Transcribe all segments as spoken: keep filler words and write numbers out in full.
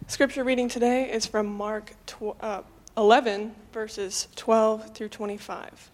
Scripture reading today is from Mark eleven, verses twelve through twenty-five.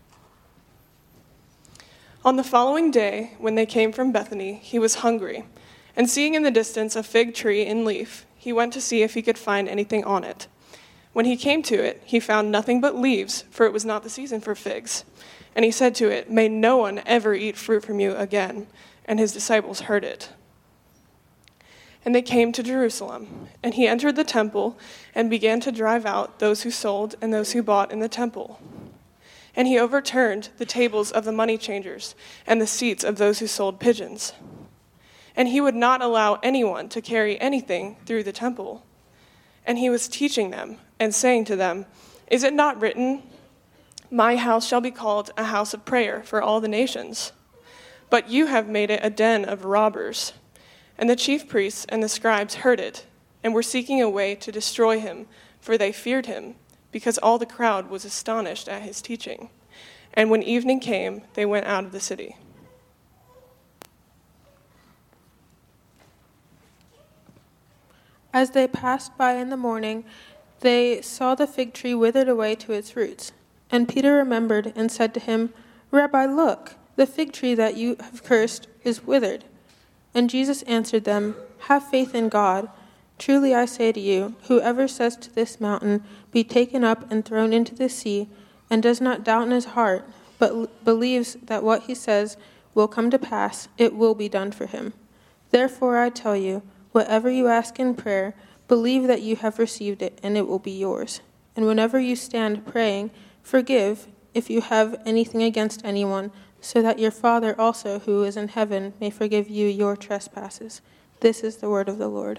On the following day, when they came from Bethany, he was hungry, and seeing in the distance a fig tree in leaf, he went to see if he could find anything on it. When he came to it, he found nothing but leaves, for it was not the season for figs. And he said to it, "May no one ever eat fruit from you again." And his disciples heard it. And they came to Jerusalem, and he entered the temple and began to drive out those who sold and those who bought in the temple. And he overturned the tables of the money changers and the seats of those who sold pigeons. And he would not allow anyone to carry anything through the temple. And he was teaching them and saying to them, "Is it not written, 'My house shall be called a house of prayer for all the nations'? But you have made it a den of robbers." And the chief priests and the scribes heard it, and were seeking a way to destroy him, for they feared him, because all the crowd was astonished at his teaching. And when evening came, they went out of the city. As they passed by in the morning, they saw the fig tree withered away to its roots. And Peter remembered and said to him, "Rabbi, look, the fig tree that you have cursed is withered." And Jesus answered them, "Have faith in God. Truly I say to you, whoever says to this mountain, 'Be taken up and thrown into the sea,' and does not doubt in his heart, but l- believes that what he says will come to pass, it will be done for him. Therefore I tell you, whatever you ask in prayer, believe that you have received it, and it will be yours. And whenever you stand praying, forgive if you have anything against anyone, so that your Father also who is in heaven may forgive you your trespasses." This is the word of the Lord.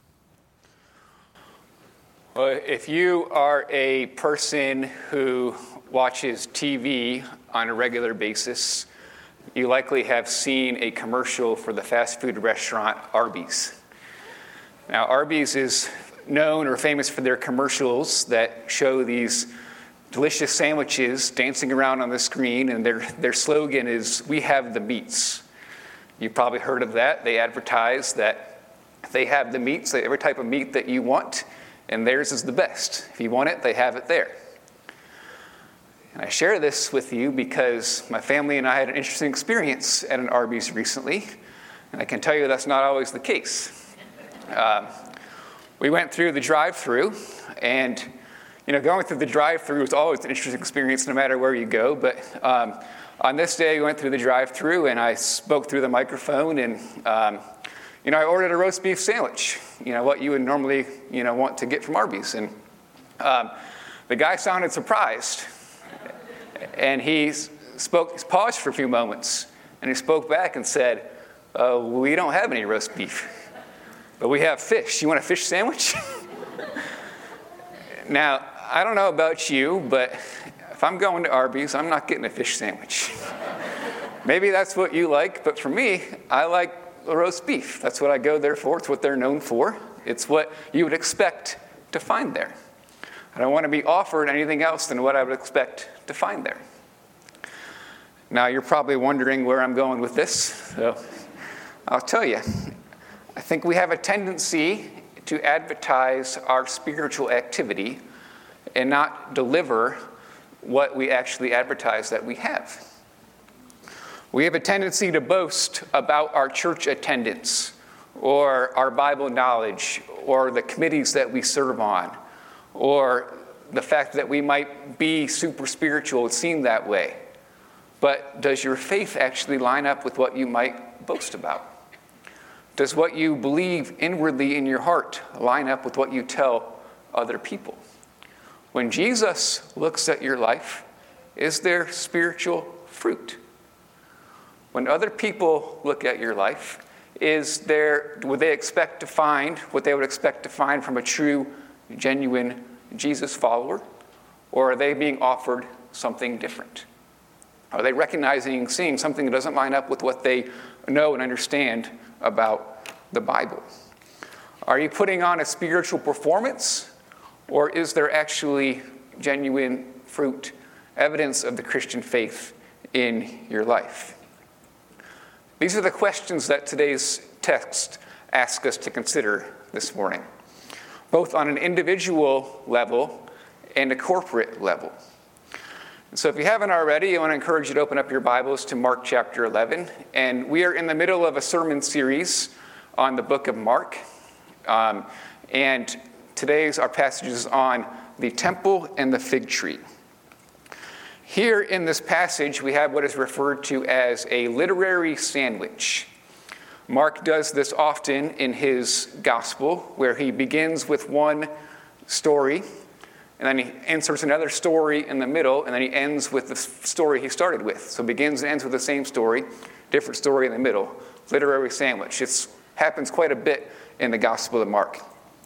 Well, if you are a person who watches T V on a regular basis, you likely have seen a commercial for the fast food restaurant Arby's. Now, Arby's is known or famous for their commercials that show these delicious sandwiches dancing around on the screen, and their, their slogan is, "We have the meats." You've probably heard of that. They advertise that they have the meats, every type of meat that you want, and theirs is the best. If you want it, they have it there. And I share this with you because my family and I had an interesting experience at an Arby's recently, and I can tell you that's not always the case. Um, we went through the drive-thru, and You know, going through the drive-thru is always an interesting experience no matter where you go. But um, on this day, we went through the drive-thru, and I spoke through the microphone, and um, you know, I ordered a roast beef sandwich. You know, what you would normally, you know, want to get from Arby's. And um, the guy sounded surprised, and he spoke, he paused for a few moments, and he spoke back and said, uh, "We don't have any roast beef, but we have fish. You want a fish sandwich?" Now, I don't know about you, but if I'm going to Arby's, I'm not getting a fish sandwich. Maybe that's what you like, but for me, I like the roast beef. That's what I go there for. It's what they're known for. It's what you would expect to find there. I don't want to be offered anything else than what I would expect to find there. Now, you're probably wondering where I'm going with this, so I'll tell you. I think we have a tendency to advertise our spiritual activity and not deliver what we actually advertise that we have. We have a tendency to boast about our church attendance or our Bible knowledge or the committees that we serve on or the fact that we might be super spiritual and seem that way. But does your faith actually line up with what you might boast about? Does what you believe inwardly in your heart line up with what you tell other people? When Jesus looks at your life, is there spiritual fruit? When other people look at your life, is there, would they expect to find what they would expect to find from a true, genuine Jesus follower? Or are they being offered something different? Are they recognizing, seeing something that doesn't line up with what they know and understand about the Bible? Are you putting on a spiritual performance, or is there actually genuine fruit, evidence of the Christian faith in your life? These are the questions that today's text asks us to consider this morning. both on an individual level and a corporate level. So if you haven't already, I want to encourage you to open up your Bibles to Mark chapter eleven. And we are in the middle of a sermon series on the book of Mark. Um, and today's our passage is on the temple and the fig tree. Here in this passage, we have what is referred to as a literary sandwich. Mark does this often in his gospel, where he begins with one story, and then he inserts another story in the middle, and then he ends with the story he started with. So begins and ends with the same story, different story in the middle. Literary sandwich. It happens quite a bit in the Gospel of Mark.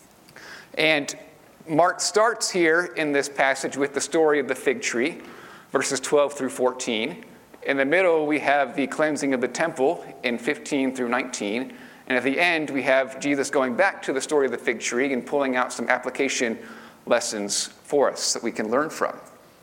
And Mark starts here in this passage with the story of the fig tree, verses twelve through fourteen. In the middle, we have the cleansing of the temple in fifteen through nineteen. And at the end, we have Jesus going back to the story of the fig tree and pulling out some application lessons for us that we can learn from.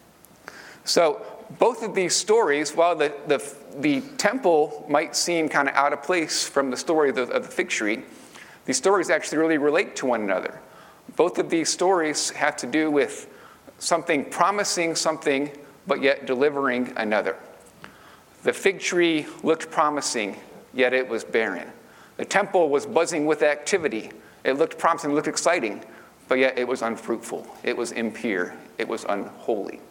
So both of these stories, while the, the, the temple might seem kind of out of place from the story of the, of the fig tree, these stories actually really relate to one another. Both of these stories have to do with something promising something, but yet delivering another. The fig tree looked promising, yet it was barren. The temple was buzzing with activity. It looked promising, it looked exciting, but yet it was unfruitful. It was impure. It was unholy.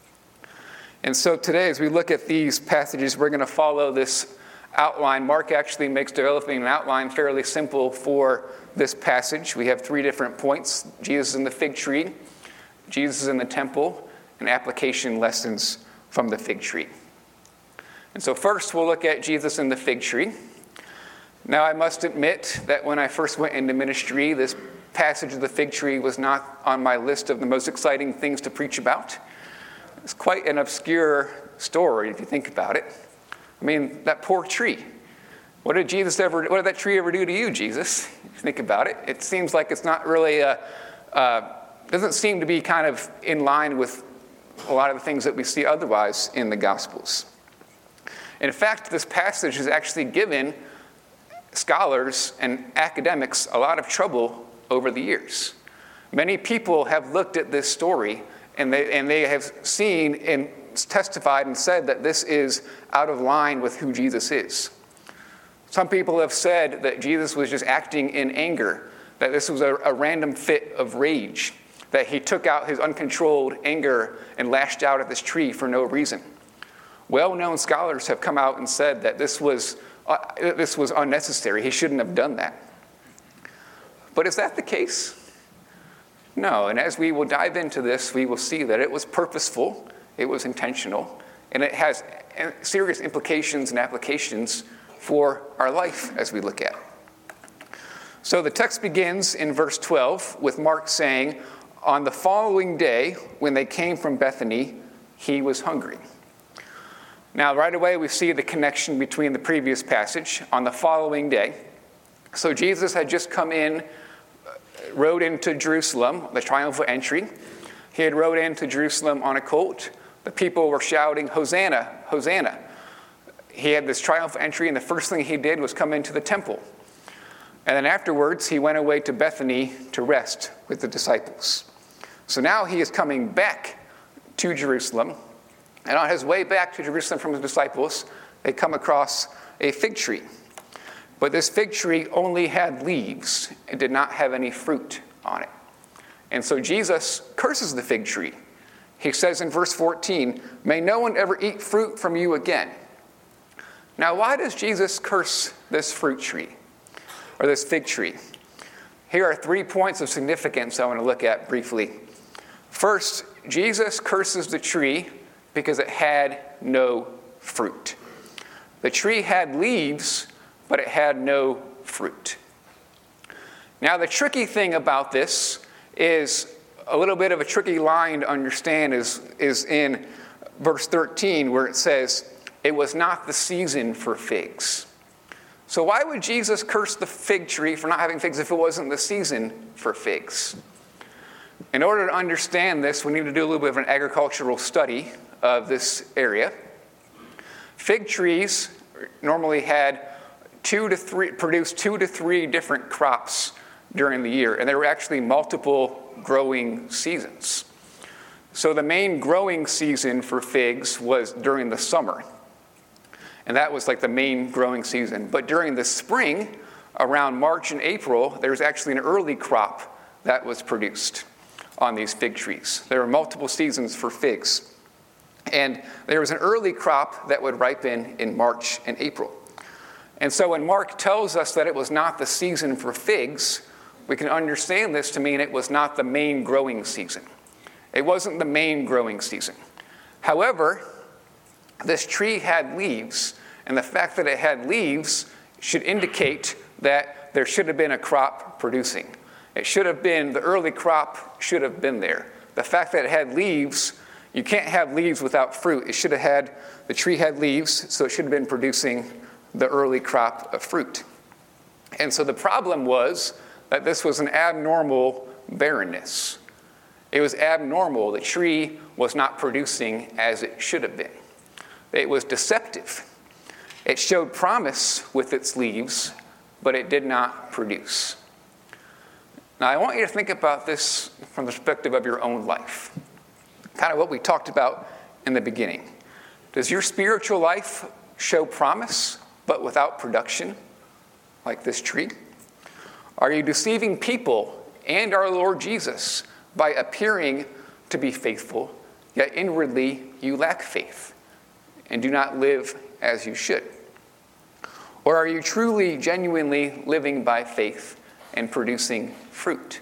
And so today, as we look at these passages, we're going to follow this outline. Mark actually makes developing an outline fairly simple for this passage. We have three different points: Jesus in the fig tree, Jesus in the temple, and application lessons from the fig tree. And so first, we'll look at Jesus in the fig tree. Now, I must admit that when I first went into ministry, this passage of the fig tree was not on my list of the most exciting things to preach about. It's quite an obscure story if you think about it. I mean, that poor tree. What did Jesus ever? What did that tree ever do to you, Jesus? If you think about it, it seems like it's not really a. Uh, doesn't seem to be kind of in line with a lot of the things that we see otherwise in the Gospels. In fact, this passage has actually given scholars and academics a lot of trouble over the years. Many people have looked at this story and they, and they have seen and testified and said that this is out of line with who Jesus is. Some people have said that Jesus was just acting in anger, that this was a, a random fit of rage, that he took out his uncontrolled anger and lashed out at this tree for no reason. Well-known scholars have come out and said that this was uh, this was unnecessary. He shouldn't have done that. But is that the case? No, and as we will dive into this, we will see that it was purposeful, it was intentional, and it has serious implications and applications for our life as we look at it. So the text begins in verse twelve with Mark saying, "On the following day, when they came from Bethany, he was hungry." Now, right away, we see the connection between the previous passage, on the following day. So Jesus had just come in, rode into Jerusalem, the triumphal entry. He had rode into Jerusalem on a colt. The people were shouting, "Hosanna, Hosanna." He had this triumphal entry, and the first thing he did was come into the temple. And then afterwards, he went away to Bethany to rest with the disciples. So now he is coming back to Jerusalem. And on his way back to Jerusalem from his disciples, they come across a fig tree. But this fig tree only had leaves. It did not have any fruit on it. And so Jesus curses the fig tree. He says in verse fourteen, "May no one ever eat fruit from you again." Now, why does Jesus curse this fruit tree, or this fig tree? Here are three points of significance I want to look at briefly. First, Jesus curses the tree because it had no fruit. The tree had leaves, but it had no fruit. Now, the tricky thing about this is a little bit of a tricky line to understand is, is in verse thirteen, where it says, "It was not the season for figs." So why would Jesus curse the fig tree for not having figs if it wasn't the season for figs? In order to understand this, we need to do a little bit of an agricultural study of this area. Fig trees normally had two to three, produced two to three different crops during the year, and there were actually multiple growing seasons. So the main growing season for figs was during the summer, and that was like the main growing season. But during the spring, around March and April, there was actually an early crop that was produced on these fig trees. There were multiple seasons for figs, and there was an early crop that would ripen in March and April. And so when Mark tells us that it was not the season for figs, we can understand this to mean it was not the main growing season. It wasn't the main growing season. However, this tree had leaves, and the fact that it had leaves should indicate that there should have been a crop producing. It should have been, the early crop should have been there. The fact that it had leaves, you can't have leaves without fruit. It should have had, the tree had leaves, so it should have been producing the early crop of fruit. And so the problem was that this was an abnormal barrenness. It was abnormal. The tree was not producing as it should have been. It was deceptive. It showed promise with its leaves, but it did not produce. Now, I want you to think about this from the perspective of your own life. Kind of what we talked about in the beginning. Does your spiritual life show promise, but without production, like this tree? Are you deceiving people and our Lord Jesus by appearing to be faithful, yet inwardly you lack faith and do not live as you should? Or are you truly, genuinely living by faith and producing fruit?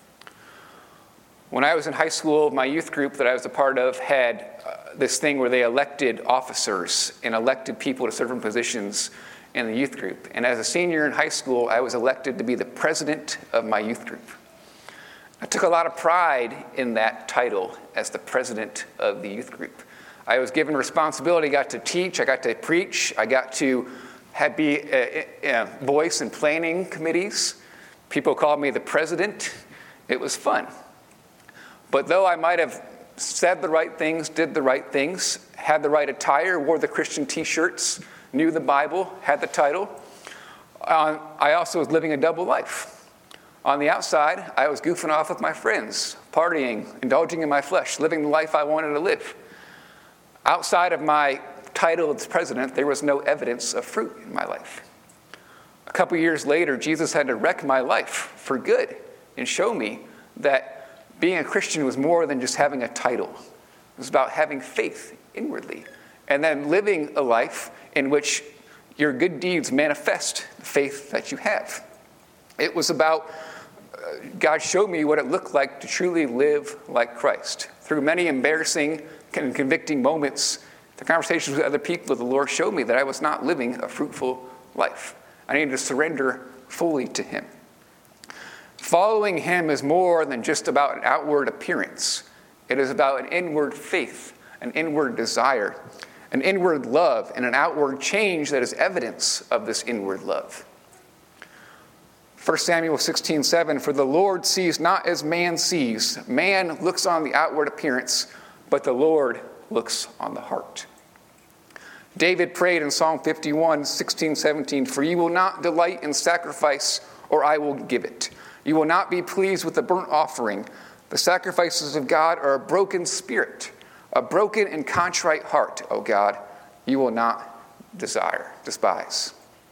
When I was in high school, my youth group that I was a part of had uh, this thing where they elected officers and elected people to certain positions in the youth group. And as a senior in high school, I was elected to be the president of my youth group. I took a lot of pride in that title as the president of the youth group. I was given responsibility, I got to teach, I got to preach, I got to have, be a, a voice in planning committees. People called me the president. It was fun. But though I might have said the right things, did the right things, had the right attire, wore the Christian t-shirts, knew the Bible, had the title, uh, I also was living a double life. On the outside, I was goofing off with my friends, partying, indulging in my flesh, living the life I wanted to live. Outside of my title as president, there was no evidence of fruit in my life. A couple years later, Jesus had to wreck my life for good and show me that being a Christian was more than just having a title. It was about having faith inwardly and then living a life in which your good deeds manifest the faith that you have. It was about, uh, God showed me what it looked like to truly live like Christ. Through many embarrassing and convicting moments, the conversations with other people, the Lord showed me that I was not living a fruitful life. I needed to surrender fully to Him. Following Him is more than just about an outward appearance. It is about an inward faith, an inward desire, an inward love, and an outward change that is evidence of this inward love. First Samuel sixteen seven, for the Lord sees not as man sees. Man looks on the outward appearance, but the Lord looks on the heart. David prayed in Psalm fifty-one, sixteen, seventeen, for you will not delight in sacrifice, or I will give it. You will not be pleased with the burnt offering. The sacrifices of God are a broken spirit, a broken and contrite heart, O God, you will not desire, despise.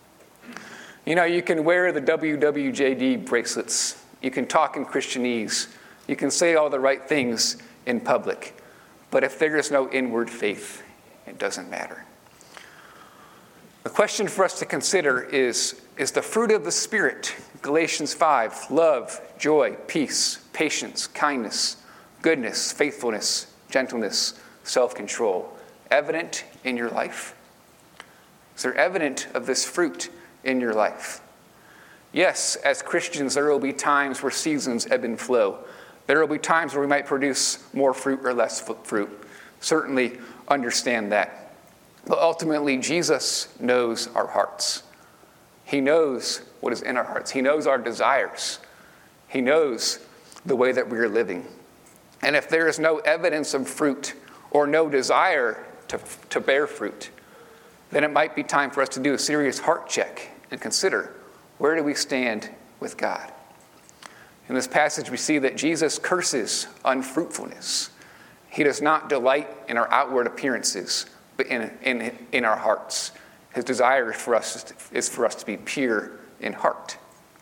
You know, you can wear the W W J D bracelets. You can talk in Christianese. You can say all the right things in public. But if there is no inward faith, it doesn't matter. The question for us to consider is, is the fruit of the Spirit, Galatians five, love, joy, peace, patience, kindness, goodness, faithfulness, gentleness, self-control, evident in your life? Is there evident of this fruit in your life? Yes, as Christians, there will be times where seasons ebb and flow. There will be times where we might produce more fruit or less fruit. Certainly understand that. But ultimately, Jesus knows our hearts. He knows what is in our hearts. He knows our desires. He knows the way that we are living. And if there is no evidence of fruit or no desire to, to bear fruit, then it might be time for us to do a serious heart check and consider, where do we stand with God? In this passage, we see that Jesus curses unfruitfulness. He does not delight in our outward appearances, but in, in, in our hearts. His desire for us is for us to be pure in heart.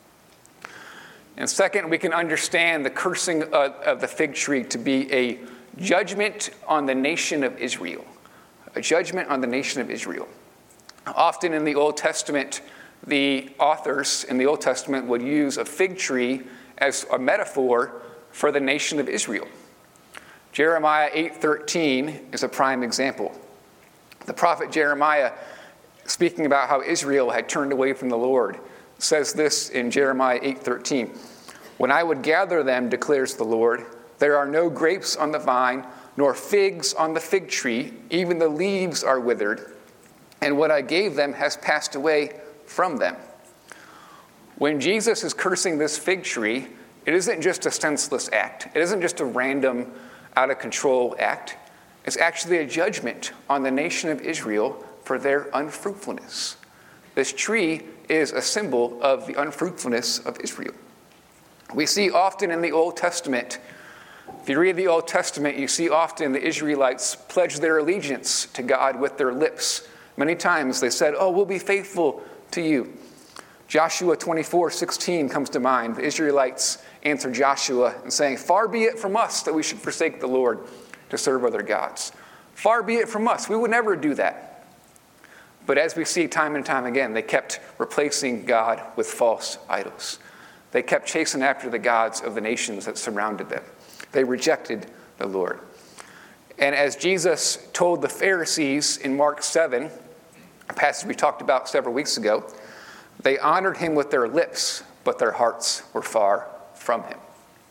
And second, we can understand the cursing of, of the fig tree to be a judgment on the nation of Israel. A judgment on the nation of Israel. Often in the Old Testament, the authors in the Old Testament would use a fig tree as a metaphor for the nation of Israel. Jeremiah eight thirteen is a prime example. The prophet Jeremiah, speaking about how Israel had turned away from the Lord, says this in Jeremiah eight thirteen. When I would gather them, declares the Lord, there are no grapes on the vine, nor figs on the fig tree, even the leaves are withered, and what I gave them has passed away from them. When Jesus is cursing this fig tree, it isn't just a senseless act. It isn't just a random, out-of-control act. It's actually a judgment on the nation of Israel for their unfruitfulness. This tree is a symbol of the unfruitfulness of Israel. We see often in the Old Testament, if you read the Old Testament, you see often the Israelites pledge their allegiance to God with their lips. Many times they said, oh, we'll be faithful to you. Joshua twenty-four sixteen comes to mind. The Israelites answer Joshua and saying, far be it from us that we should forsake the Lord to serve other gods. Far be it from us. We would never do that. But as we see time and time again, they kept replacing God with false idols. They kept chasing after the gods of the nations that surrounded them. They rejected the Lord. And as Jesus told the Pharisees in Mark seven, a passage we talked about several weeks ago, they honored him with their lips, but their hearts were far from him.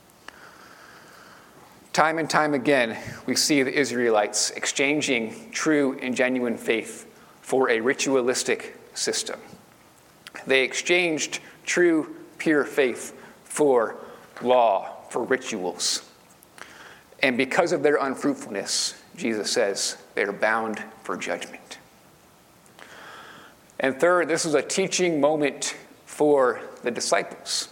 Time and time again, we see the Israelites exchanging true and genuine faith for a ritualistic system. They exchanged true, pure faith for law, for rituals. And because of their unfruitfulness, Jesus says they are bound for judgment. And third, this was a teaching moment for the disciples.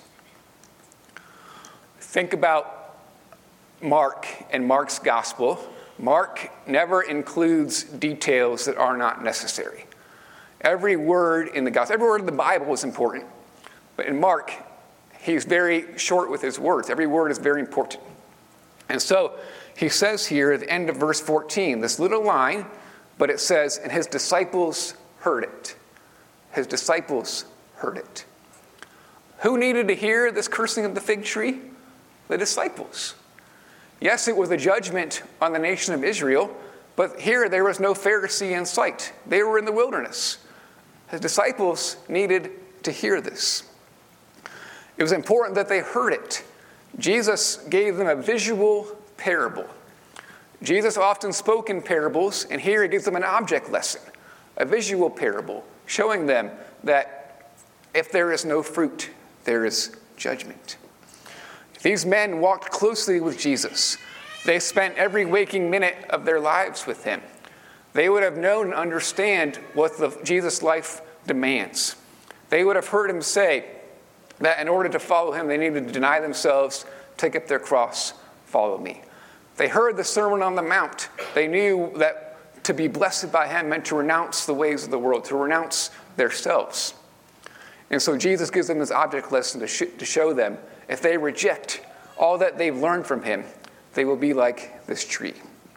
Think about Mark and Mark's gospel. Mark never includes details that are not necessary. Every word in the gospel, every word in the Bible is important. But in Mark, he's very short with his words. Every word is very important. And so he says here at the end of verse fourteen, this little line, but it says, and his disciples heard it. His disciples heard it. Who needed to hear this cursing of the fig tree? The disciples. Yes, it was a judgment on the nation of Israel, but here there was no Pharisee in sight. They were in the wilderness. His disciples needed to hear this. It was important that they heard it. Jesus gave them a visual parable. Jesus often spoke in parables, and here he gives them an object lesson, a visual parable, showing them that if there is no fruit, there is judgment. These men walked closely with Jesus. They spent every waking minute of their lives with him. They would have known and understand what the Jesus' life demands. They would have heard him say that in order to follow him, they needed to deny themselves, take up their cross, follow me. They heard the Sermon on the Mount. They knew that to be blessed by him meant to renounce the ways of the world, to renounce themselves. And so Jesus gives them this object lesson to, sh- to show them if they reject all that they've learned from him, they will be like this tree.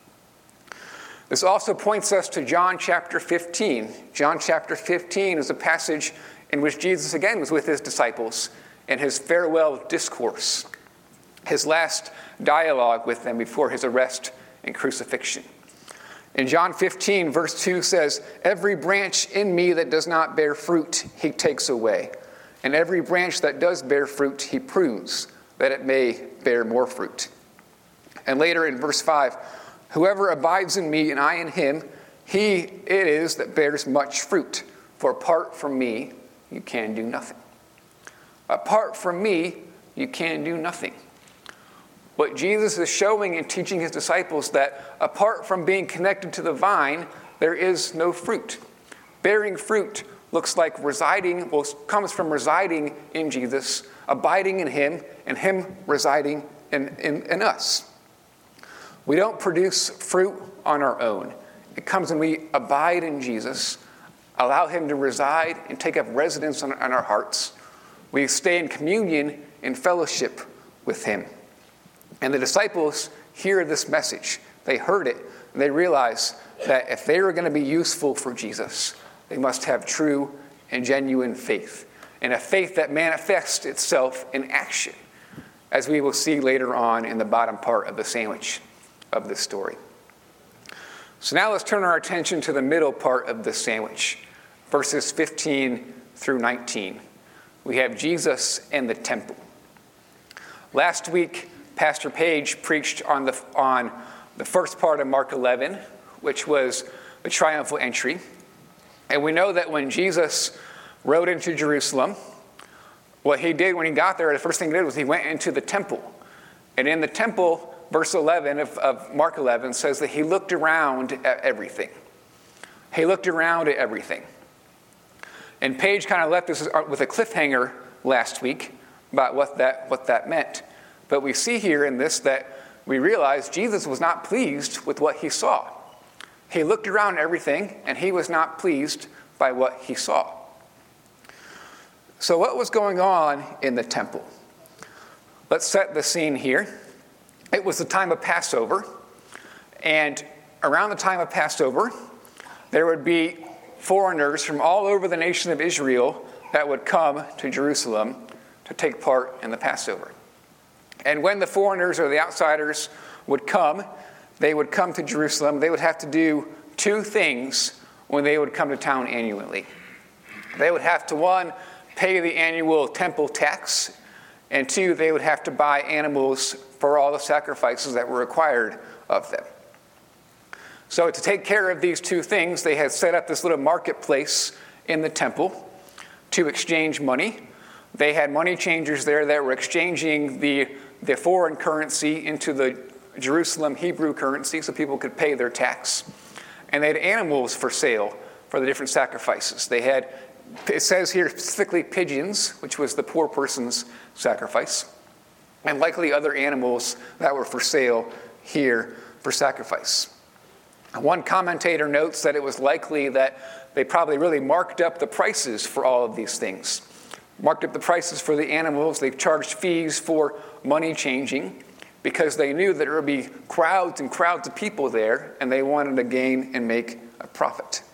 This also points us to John chapter fifteen. John chapter fifteen is a passage in which Jesus again was with his disciples in his farewell discourse, his last dialogue with them before his arrest and crucifixion. In John fifteen, verse two says, every branch in me that does not bear fruit, he takes away. And every branch that does bear fruit, he prunes, that it may bear more fruit. And later in verse five, whoever abides in me and I in him, he it is that bears much fruit. For apart from me, you can do nothing. Apart from me, you can do nothing. What Jesus is showing and teaching his disciples that apart from being connected to the vine, there is no fruit. Bearing fruit looks like residing, well, comes from residing in Jesus, abiding in him, and him residing in, in, in us. We don't produce fruit on our own. It comes when we abide in Jesus, allow him to reside and take up residence on, on our hearts. We stay in communion and fellowship with him. And the disciples hear this message. They heard it, and they realize that if they were going to be useful for Jesus, they must have true and genuine faith, and a faith that manifests itself in action, as we will see later on in the bottom part of the sandwich of this story. So now let's turn our attention to the middle part of the sandwich, verses fifteen through nineteen. We have Jesus and the temple. Last week, Pastor Page preached on the, on the first part of Mark eleven, which was the triumphal entry. And we know that when Jesus rode into Jerusalem, what he did when he got there, the first thing he did was he went into the temple. And in the temple, verse eleven of, of Mark eleven says that he looked around at everything. He looked around at everything. And Page kind of left us with a cliffhanger last week about what that, what that meant. But we see here in this that we realize Jesus was not pleased with what he saw. He looked around everything, and he was not pleased by what he saw. So what was going on in the temple? Let's set the scene here. It was the time of Passover, and around the time of Passover, there would be foreigners from all over the nation of Israel that would come to Jerusalem to take part in the Passover. And when the foreigners or the outsiders would come, they would come to Jerusalem. They would have to do two things when they would come to town annually. They would have to, one, pay the annual temple tax, and two, they would have to buy animals for all the sacrifices that were required of them. So to take care of these two things, they had set up this little marketplace in the temple to exchange money. They had money changers there that were exchanging the, the foreign currency into the Jerusalem Hebrew currency so people could pay their tax. And they had animals for sale for the different sacrifices. They had, it says here specifically pigeons, which was the poor person's sacrifice, and likely other animals that were for sale here for sacrifice. One commentator notes that it was likely that they probably really marked up the prices for all of these things. Marked up the prices for the animals. They charged fees for money changing because they knew that there would be crowds and crowds of people there, and they wanted to gain and make a profit.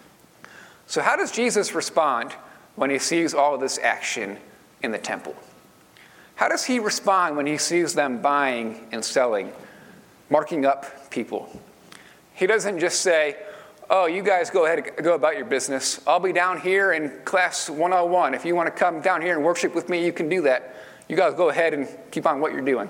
So how does Jesus respond when he sees all of this action in the temple? How does he respond when he sees them buying and selling, marking up people? He doesn't just say, oh, you guys go ahead and go about your business. I'll be down here in class one oh one. If you want to come down here and worship with me, you can do that. You guys go ahead and keep on what you're doing.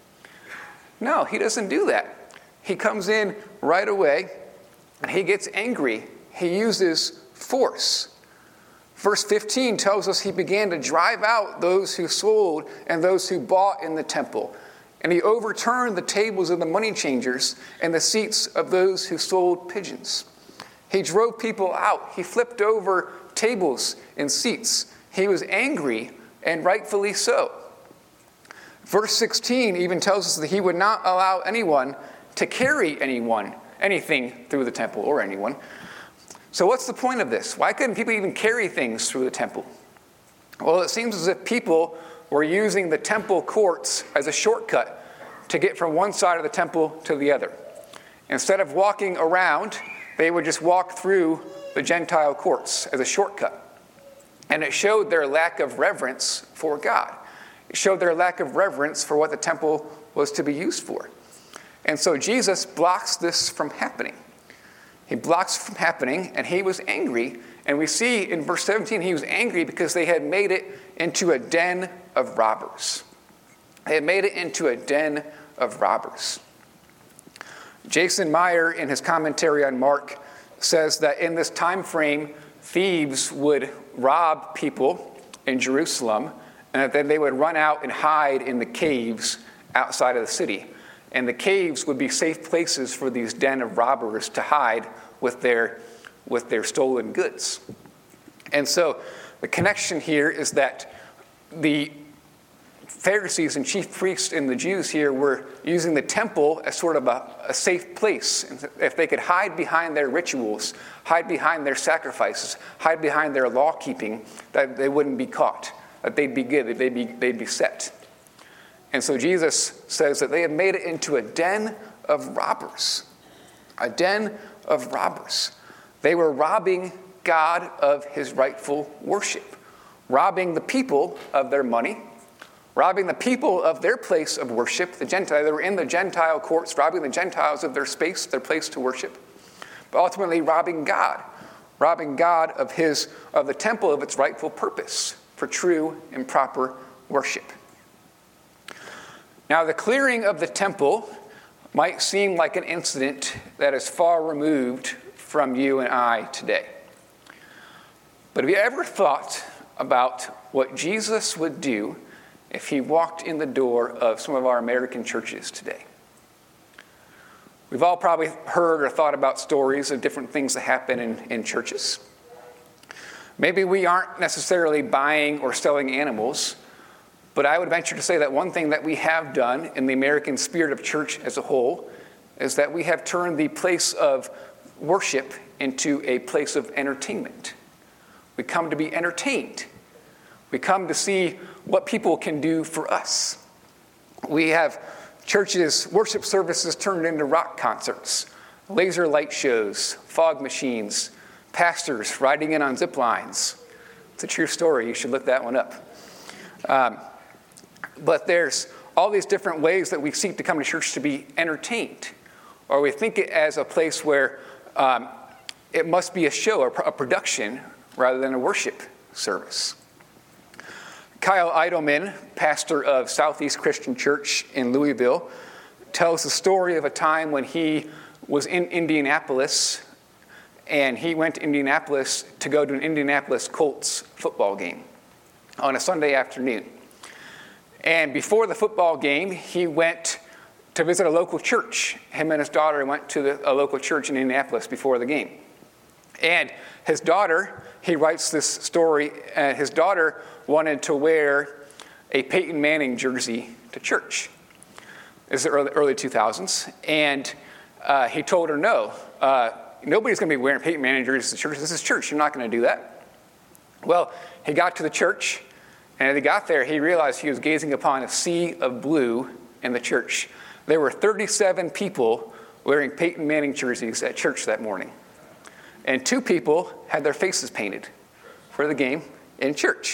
No, he doesn't do that. He comes in right away, and he gets angry. He uses force. Verse fifteen tells us he began to drive out those who sold and those who bought in the temple. And he overturned the tables of the money changers and the seats of those who sold pigeons. He drove people out. He flipped over tables and seats. He was angry, and rightfully so. Verse sixteen even tells us that he would not allow anyone to carry anyone, anything through the temple or anyone. So what's the point of this? Why couldn't people even carry things through the temple? Well, it seems as if people were using the temple courts as a shortcut to get from one side of the temple to the other. Instead of walking around, they would just walk through the Gentile courts as a shortcut. And it showed their lack of reverence for God. It showed their lack of reverence for what the temple was to be used for. And so Jesus blocks this from happening. He blocks from happening, and he was angry. And we see in verse seventeen, he was angry because they had made it into a den of robbers. They had made it into a den of robbers. Jason Meyer, in his commentary on Mark, says that in this time frame, thieves would rob people in Jerusalem, and then they would run out and hide in the caves outside of the city. And the caves would be safe places for these den of robbers to hide with their, with their stolen goods. And so the connection here is that the Pharisees and chief priests and the Jews here were using the temple as sort of a, a safe place. If they could hide behind their rituals, hide behind their sacrifices, hide behind their law keeping, that they wouldn't be caught, that they'd be good, that they'd be, they'd be set. And so Jesus says that they have made it into a den of robbers, a den of robbers. They were robbing God of his rightful worship, robbing the people of their money, robbing the people of their place of worship. The Gentile, they were in the Gentile courts, robbing the Gentiles of their space, their place to worship, but ultimately robbing God, robbing God of his of the temple of its rightful purpose for true and proper worship. Now, the clearing of the temple might seem like an incident that is far removed from you and I today. But have you ever thought about what Jesus would do if he walked in the door of some of our American churches today? We've all probably heard or thought about stories of different things that happen in, in churches. Maybe we aren't necessarily buying or selling animals, but I would venture to say that one thing that we have done in the American spirit of church as a whole is that we have turned the place of worship into a place of entertainment. We come to be entertained. We come to see what people can do for us. We have churches, worship services turned into rock concerts, laser light shows, fog machines, pastors riding in on zip lines. It's a true story. You should look that one up. Um, but there's all these different ways that we seek to come to church to be entertained, or we think it as a place where um, it must be a show or a production rather than a worship service. Kyle Idleman, pastor of Southeast Christian Church in Louisville, tells the story of a time when he was in Indianapolis, and he went to Indianapolis to go to an Indianapolis Colts football game on a Sunday afternoon. And before the football game, he went to visit a local church. Him and his daughter went to the, a local church in Indianapolis before the game. And his daughter, he writes this story, and his daughter wanted to wear a Peyton Manning jersey to church. This is the early, early two thousands. And uh, he told her, no, uh, nobody's going to be wearing Peyton Manning jerseys to church. This is church. You're not going to do that. Well, he got to the church, and as he got there, he realized he was gazing upon a sea of blue in the church. There were thirty-seven people wearing Peyton Manning jerseys at church that morning. And two people had their faces painted for the game in church.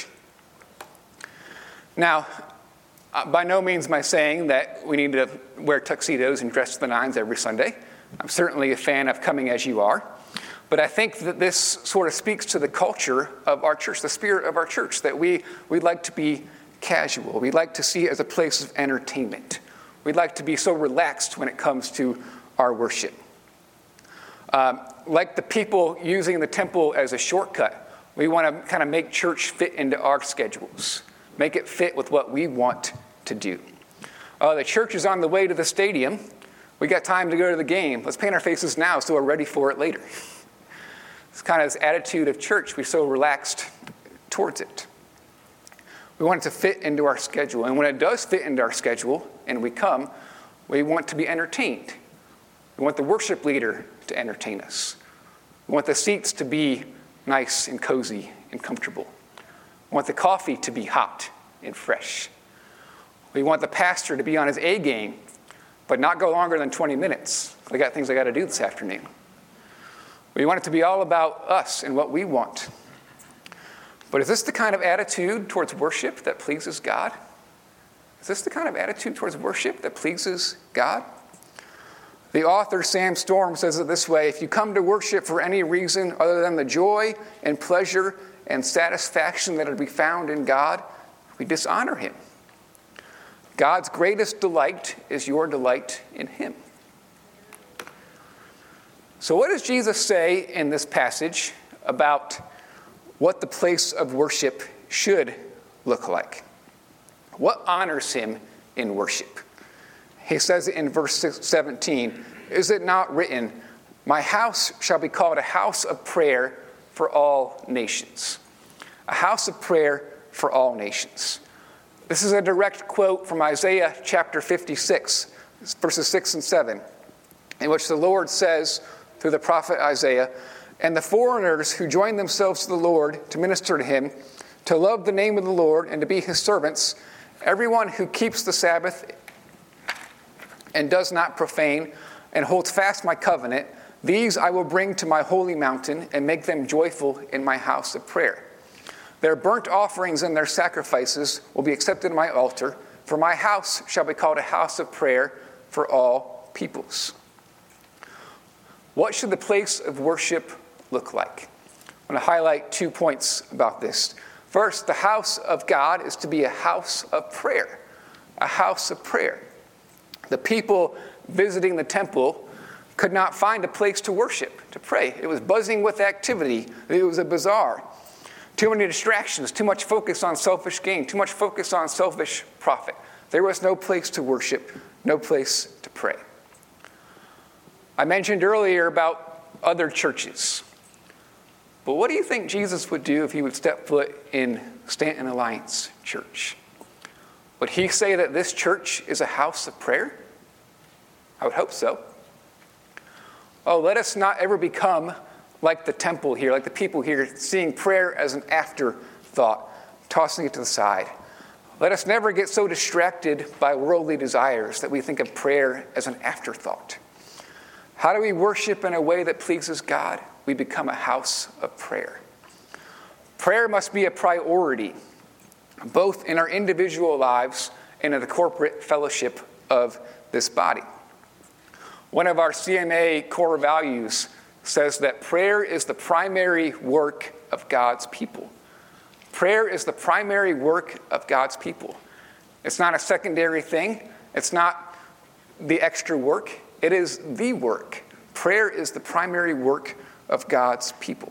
Now, by no means am I saying that we need to wear tuxedos and dress to the nines every Sunday. I'm certainly a fan of coming as you are. But I think that this sort of speaks to the culture of our church, the spirit of our church, that we, we'd like to be casual. We'd like to see it as a place of entertainment. We'd like to be so relaxed when it comes to our worship. Um, like the people using the temple as a shortcut, we want to kind of make church fit into our schedules, make it fit with what we want to do. Uh, the church is on the way to the stadium. We got time to go to the game. Let's paint our faces now so we're ready for it later. It's kind of this attitude of church. We're so relaxed towards it. We want it to fit into our schedule. And when it does fit into our schedule and we come, we want to be entertained. We want the worship leader to entertain us. We want the seats to be nice and cozy and comfortable. We want the coffee to be hot and fresh. We want the pastor to be on his A game, but not go longer than twenty minutes. I got things I got to do this afternoon. We want it to be all about us and what we want. But is this the kind of attitude towards worship that pleases God? Is this the kind of attitude towards worship that pleases God? The author, Sam Storm, says it this way: if you come to worship for any reason other than the joy and pleasure and satisfaction that are to be found in God, we dishonor him. God's greatest delight is your delight in him. So what does Jesus say in this passage about what the place of worship should look like? What honors him in worship? He says in verse seventeen, "Is it not written, my house shall be called a house of prayer for all nations?" a house of prayer for all nations. This is a direct quote from Isaiah chapter fifty-six, verses six and seven, in which the Lord says through the prophet Isaiah, "And the foreigners who join themselves to the Lord to minister to him, to love the name of the Lord and to be his servants, everyone who keeps the Sabbath and does not profane and holds fast my covenant, these I will bring to my holy mountain and make them joyful in my house of prayer. Their burnt offerings and their sacrifices will be accepted at my altar, for my house shall be called a house of prayer for all peoples." What should the place of worship look like? I want to highlight two points about this. First, the house of God is to be a house of prayer, a house of prayer. The people visiting the temple could not find a place to worship, to pray. It was buzzing with activity. It was a bazaar. Too many distractions, too much focus on selfish gain, too much focus on selfish profit. There was no place to worship, no place to pray. I mentioned earlier about other churches. But what do you think Jesus would do if he would step foot in Stanton Alliance Church? Would he say that this church is a house of prayer? I would hope so. Oh, let us not ever become like the temple here, like the people here, seeing prayer as an afterthought, tossing it to the side. Let us never get so distracted by worldly desires that we think of prayer as an afterthought. How do we worship in a way that pleases God? We become a house of prayer. Prayer must be a priority, both in our individual lives and in the corporate fellowship of this body. One of our C M A core values says that prayer is the primary work of God's people. Prayer is the primary work of God's people. It's not a secondary thing. It's not the extra work. It is the work. Prayer is the primary work of God's people.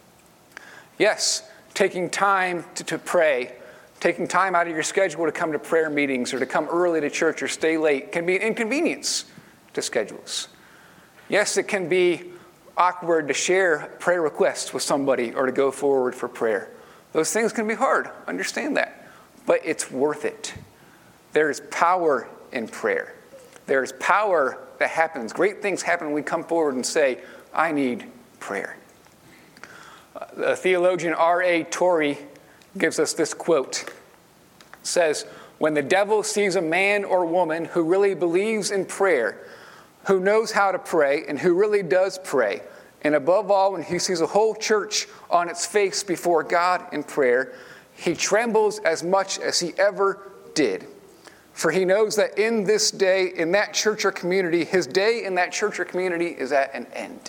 Yes, taking time to, to pray, taking time out of your schedule to come to prayer meetings or to come early to church or stay late can be an inconvenience to schedules. Yes, it can be awkward to share prayer requests with somebody or to go forward for prayer. Those things can be hard. Understand that. But it's worth it. There is power in prayer. There is power that happens. Great things happen when we come forward and say, I need prayer. Uh, the theologian R A Torrey gives us this quote. It says, "When the devil sees a man or woman who really believes in prayer, who knows how to pray, and who really does pray, and above all, when he sees a whole church on its face before God in prayer, he trembles as much as he ever did. For he knows that in this day, in that church or community, his day in that church or community is at an end."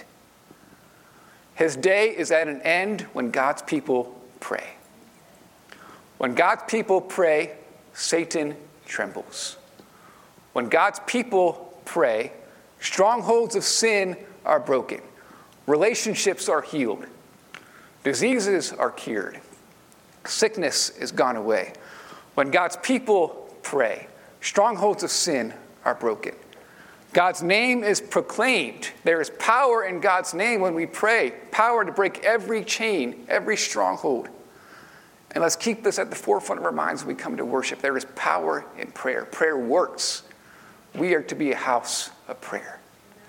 His day is at an end when God's people pray. When God's people pray, Satan trembles. When God's people pray, strongholds of sin are broken. Relationships are healed. Diseases are cured. Sickness is gone away. When God's people pray, strongholds of sin are broken. God's name is proclaimed. There is power in God's name when we pray. Power to break every chain, every stronghold. And let's keep this at the forefront of our minds when we come to worship. There is power in prayer. Prayer works. We are to be a house of prayer.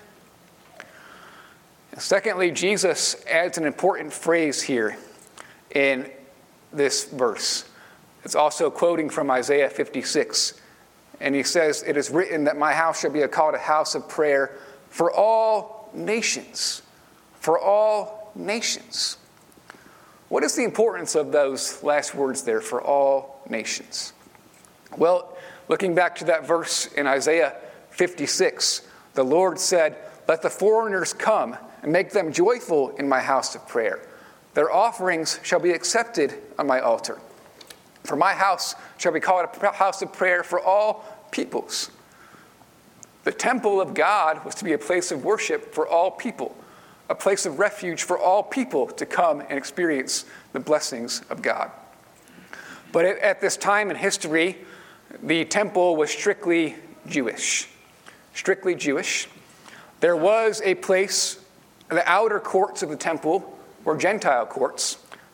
And secondly, Jesus adds an important phrase here in this verse. It's also quoting from Isaiah fifty-six. And he says, "It is written that my house shall be called a house of prayer for all nations." For all nations. What is the importance of those last words there, for all nations? Well, looking back to that verse in Isaiah fifty-six, the Lord said, "Let the foreigners come and make them joyful in my house of prayer. Their offerings shall be accepted on my altar. For my house shall be called a house of prayer for all peoples." The temple of God was to be a place of worship for all people, a place of refuge for all people to come and experience the blessings of God. But at this time in history, the temple was strictly Jewish. Strictly Jewish. There was a place, the outer courts of the temple were Gentile courts.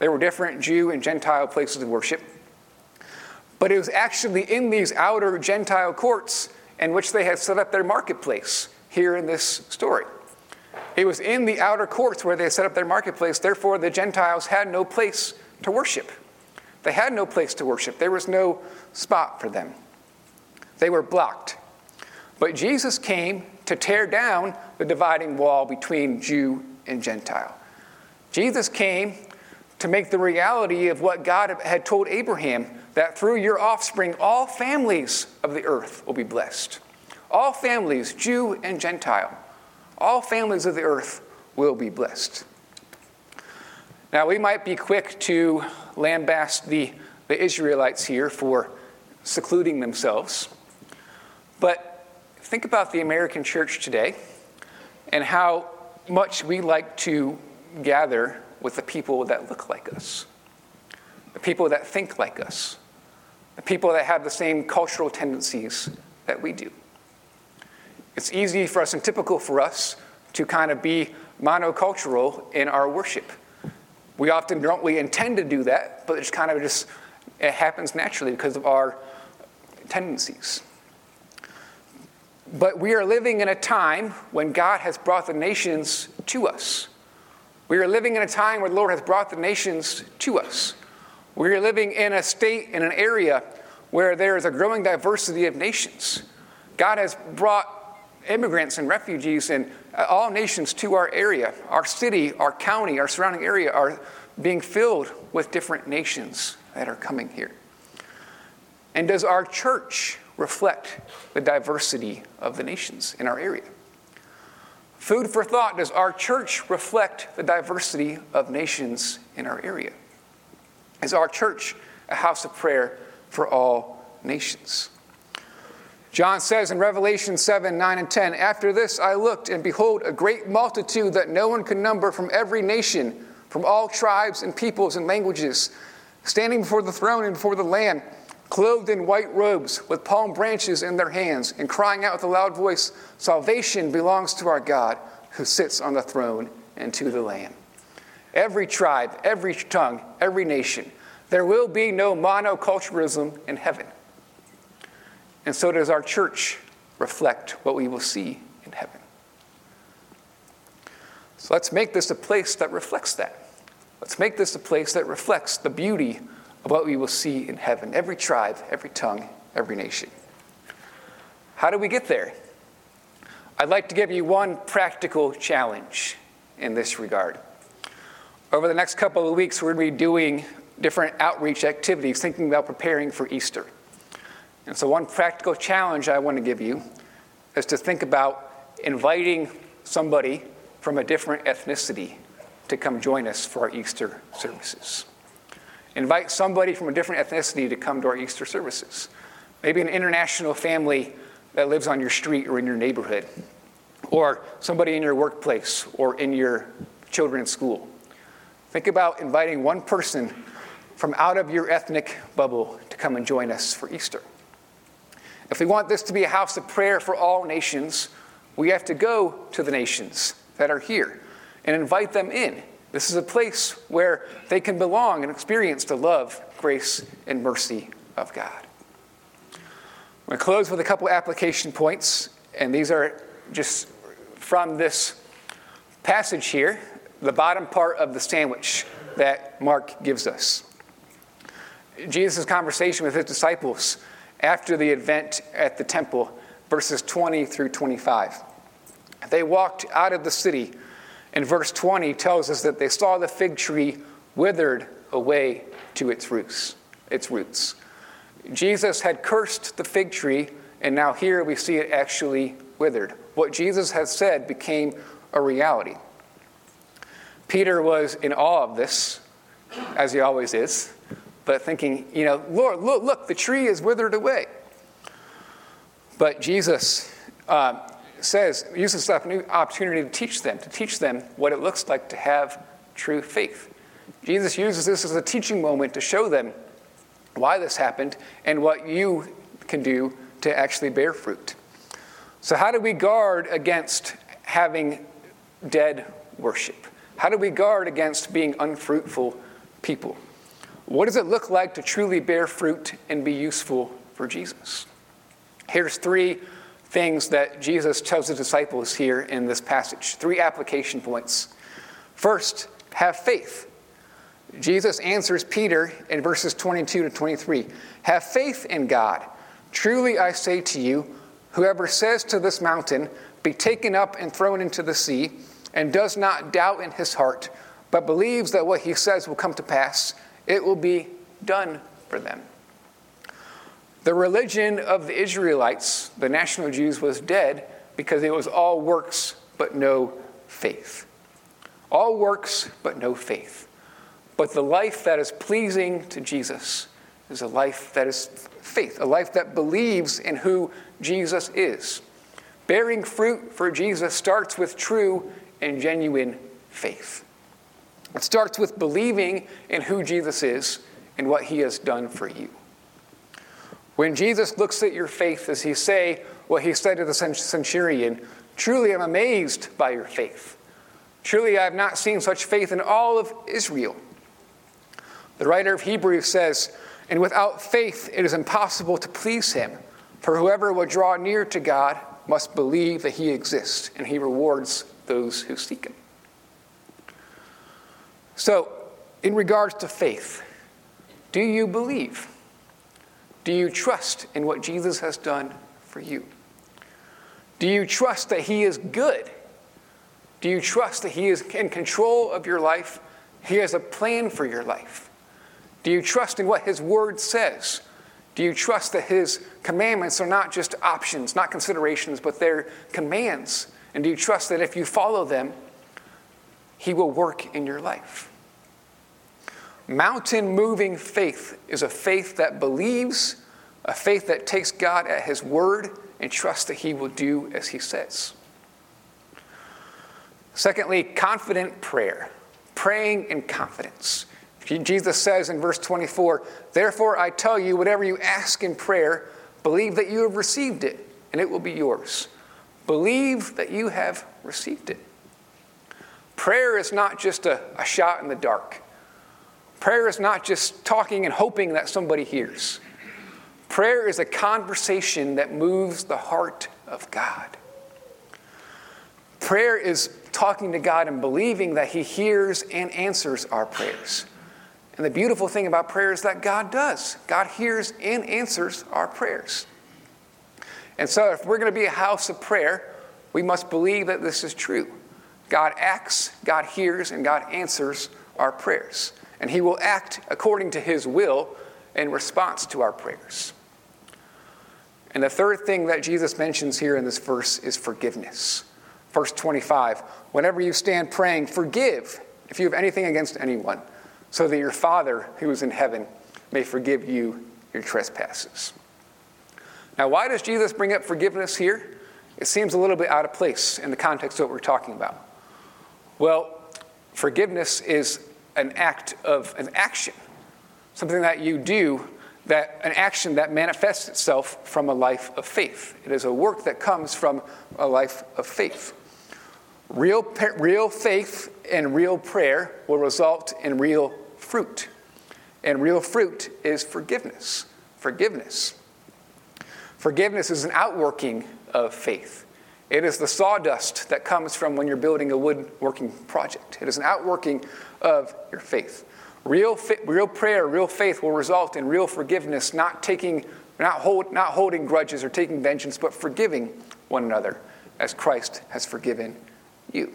There were different Jew and Gentile places of worship. But it was actually in these outer Gentile courts in which they had set up their marketplace here in this story. It was in the outer courts where they set up their marketplace. Therefore, the Gentiles had no place to worship. They had no place to worship. There was no spot for them. They were blocked. But Jesus came to tear down the dividing wall between Jew and Gentile. Jesus came to make the reality of what God had told Abraham, that through your offspring, all families of the earth will be blessed. All families, Jew and Gentile, all families of the earth will be blessed. Now, we might be quick to lambaste the, the Israelites here for secluding themselves, but think about the American church today and how much we like to gather with the people that look like us, the people that think like us, the people that have the same cultural tendencies that we do. It's easy for us and typical for us to kind of be monocultural in our worship. We often don't really intend to do that, but it's kind of just, it happens naturally because of our tendencies. But we are living in a time when God has brought the nations to us. We are living in a time where the Lord has brought the nations to us. We are living in a state, in an area where there is a growing diversity of nations. God has brought immigrants and refugees and all nations to our area. Our city, our county, our surrounding area are being filled with different nations that are coming here. And does our church reflect the diversity of the nations in our area? Food for thought, does our church reflect the diversity of nations in our area? Is our church a house of prayer for all nations? John says in Revelation seven, nine, and ten, after this I looked, and behold, a great multitude that no one could number from every nation, from all tribes and peoples and languages, standing before the throne and before the Lamb, clothed in white robes, with palm branches in their hands, and crying out with a loud voice, salvation belongs to our God, who sits on the throne, and to the Lamb. Every tribe, every tongue, every nation. There will be no monoculturalism in heaven. And so does our church reflect what we will see in heaven. So let's make this a place that reflects that. Let's make this a place that reflects the beauty of what we will see in heaven. Every tribe, every tongue, every nation. How do we get there? I'd like to give you one practical challenge in this regard. Over the next couple of weeks, we're going to be doing different outreach activities, thinking about preparing for Easter. And so one practical challenge I want to give you is to think about inviting somebody from a different ethnicity to come join us for our Easter services. Invite somebody from a different ethnicity to come to our Easter services. Maybe an international family that lives on your street or in your neighborhood, or somebody in your workplace or in your children's school. Think about inviting one person from out of your ethnic bubble to come and join us for Easter. If we want this to be a house of prayer for all nations, we have to go to the nations that are here and invite them in. This is a place where they can belong and experience the love, grace, and mercy of God. I'm going to close with a couple application points, and these are just from this passage here, the bottom part of the sandwich that Mark gives us. Jesus' conversation with his disciples after the event at the temple, verses twenty through twenty-five. They walked out of the city, and verse twenty tells us that they saw the fig tree withered away to its roots. Its roots. Jesus had cursed the fig tree, and now here we see it actually withered. What Jesus had said became a reality. Peter was in awe of this, as he always is, but thinking, you know, Lord, look, look, the tree is withered away. But Jesus uh, says, uses this new opportunity to teach them, to teach them what it looks like to have true faith. Jesus uses this as a teaching moment to show them why this happened and what you can do to actually bear fruit. So how do we guard against having dead worship? How do we guard against being unfruitful people. What does it look like to truly bear fruit and be useful for Jesus? Here's three things that Jesus tells the disciples here in this passage. Three application points. First, have faith. Jesus answers Peter in verses twenty-two to twenty-three. Have faith in God. Truly I say to you, whoever says to this mountain, be taken up and thrown into the sea, and does not doubt in his heart, but believes that what he says will come to pass, it will be done for them. The religion of the Israelites, the national Jews, was dead because it was all works but no faith. All works but no faith. But the life that is pleasing to Jesus is a life that is faith, a life that believes in who Jesus is. Bearing fruit for Jesus starts with true and genuine faith. It starts with believing in who Jesus is and what he has done for you. When Jesus looks at your faith, does he say what he said to the centurion, truly I'm amazed by your faith. Truly I have not seen such faith in all of Israel. The writer of Hebrews says, and without faith it is impossible to please him, for whoever will draw near to God must believe that he exists, and he rewards those who seek him. So, in regards to faith, do you believe? Do you trust in what Jesus has done for you? Do you trust that he is good? Do you trust that he is in control of your life? He has a plan for your life. Do you trust in what his word says? Do you trust that his commandments are not just options, not considerations, but they're commands? And do you trust that if you follow them, he will work in your life? Mountain-moving faith is a faith that believes, a faith that takes God at his word and trusts that he will do as he says. Secondly, confident prayer. Praying in confidence. Jesus says in verse twenty-four, therefore I tell you, whatever you ask in prayer, believe that you have received it, and it will be yours. Believe that you have received it. Prayer is not just a, a shot in the dark. Prayer is not just talking and hoping that somebody hears. Prayer is a conversation that moves the heart of God. Prayer is talking to God and believing that he hears and answers our prayers. And the beautiful thing about prayer is that God does. God hears and answers our prayers. And so if we're going to be a house of prayer, we must believe that this is true. God acts, God hears, and God answers our prayers. And he will act according to his will in response to our prayers. And the third thing that Jesus mentions here in this verse is forgiveness. Verse twenty-five, whenever you stand praying, forgive if you have anything against anyone, so that your Father who is in heaven may forgive you your trespasses. Now, why does Jesus bring up forgiveness here? It seems a little bit out of place in the context of what we're talking about. Well, forgiveness is an act of an action, something that you do, that an action that manifests itself from a life of faith. It is a work that comes from a life of faith. Real, real faith and real prayer will result in real fruit. And real fruit is forgiveness. Forgiveness. Forgiveness is an outworking of faith. It is the sawdust that comes from when you're building a woodworking project. It is an outworking of your faith. Real, real prayer, real faith will result in real forgiveness, not taking, not hold, not holding grudges or taking vengeance, but forgiving one another as Christ has forgiven you.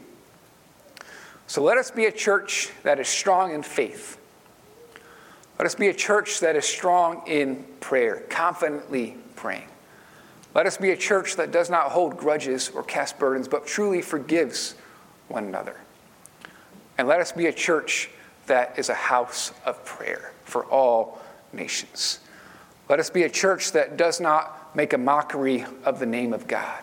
So let us be a church that is strong in faith. Let us be a church that is strong in prayer, confidently praying. Let us be a church that does not hold grudges or cast burdens, but truly forgives one another. And let us be a church that is a house of prayer for all nations. Let us be a church that does not make a mockery of the name of God.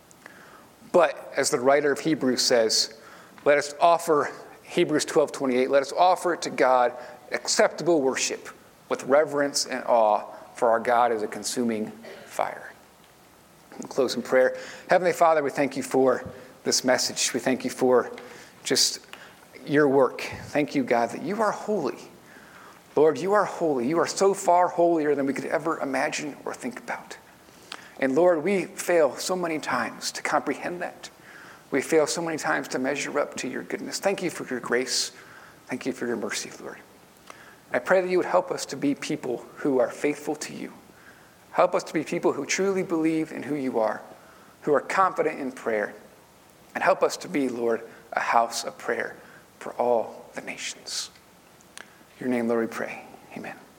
But, as the writer of Hebrews says, let us offer, Hebrews twelve twenty-eight, let us offer to God acceptable worship with reverence and awe, for our God is a consuming fire. We'll close in prayer. Heavenly Father, we thank you for this message. We thank you for just your work. Thank you, God, that you are holy. Lord, you are holy. You are so far holier than we could ever imagine or think about. And Lord, we fail so many times to comprehend that. We fail so many times to measure up to your goodness. Thank you for your grace. Thank you for your mercy, Lord. I pray that you would help us to be people who are faithful to you. Help us to be people who truly believe in who you are, who are confident in prayer. And help us to be, Lord, a house of prayer for all the nations. In your name, Lord, we pray. Amen.